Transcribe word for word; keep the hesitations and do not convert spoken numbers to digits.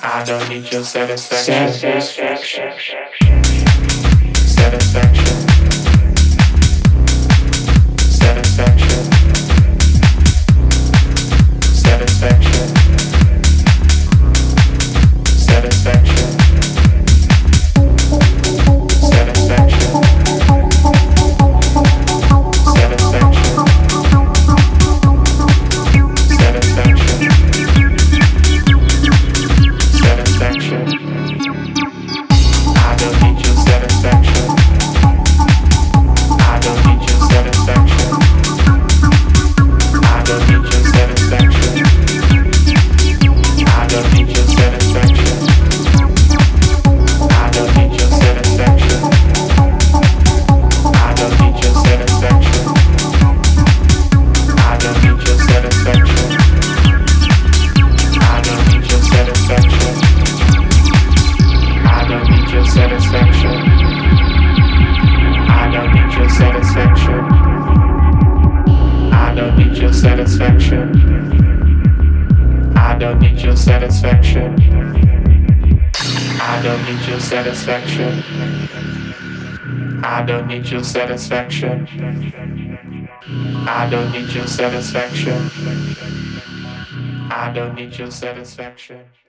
I don't need your satisfaction. Satisfaction. Satisfaction. Satisfaction. Satisfaction. Satisfaction. Satisfaction. I don't need your satisfaction. I don't need your satisfaction. I don't need your satisfaction. I don't need your satisfaction. I don't need your satisfaction.